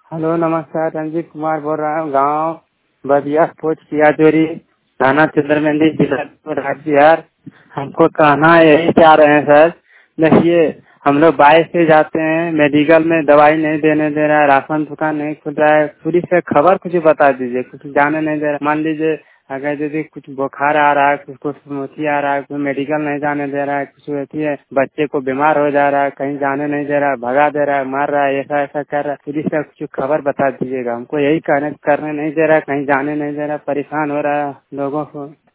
Hello नमस्कार, रंजीत कुमार बोल रहा हूँ। गांव बदिया पोस्ट कियाचोरी, थाना चंद्रमेंदी, जिला राज्य बिहार। हमको कहना यही चाह रहे हैं सर। देखिए, हम लोग बाइक से जाते हैं, मेडिकल में दवाई नहीं देने दे रहा है, राशन दुकान नहीं खुल रहा है। पुलिस से खबर कुछ बता दीजिए, कुछ जाने नहीं दे रहा। मान लीजिए अगर यदि कुछ बुखार आ रहा है, कुछ मोची आ रहा है, कोई मेडिकल नहीं जाने दे रहा है, कुछ ऐसी है, बच्चे को बीमार हो जा रहा है, कहीं जाने नहीं दे रहा है, भगा दे रहा है, मार रहा है, ऐसा ऐसा कर रहा है। पुलिस से कुछ खबर बता दीजिएगा। हमको यही करने नहीं दे रहा है, कहीं जाने नहीं दे रहा, परेशान हो रहा है लोगों को।